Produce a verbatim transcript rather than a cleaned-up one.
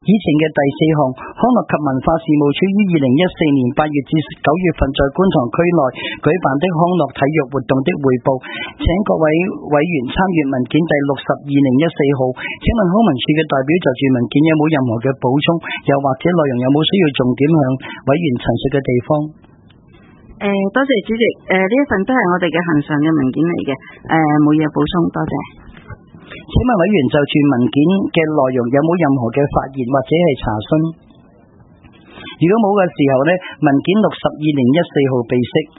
以前嘅第四項，康樂及文化事務署於二零一四年八月至九月份在觀塘區內舉辦的康樂體育活動的匯報，請各位委員參閱文件第六十二零一四號。請問康文署嘅代表就住文件有冇任何嘅補充，又或者內容有冇需要重點向委員陳述嘅地方？ 誒、呃，多謝主席。誒、呃，呢一份都係我哋嘅恆常嘅文件嚟嘅。誒、呃，冇嘢補充，多謝。 請問委員就住文件嘅內容有冇任何嘅發言或者係查詢？如果冇嘅時候呢，文件六十二零一四號備悉。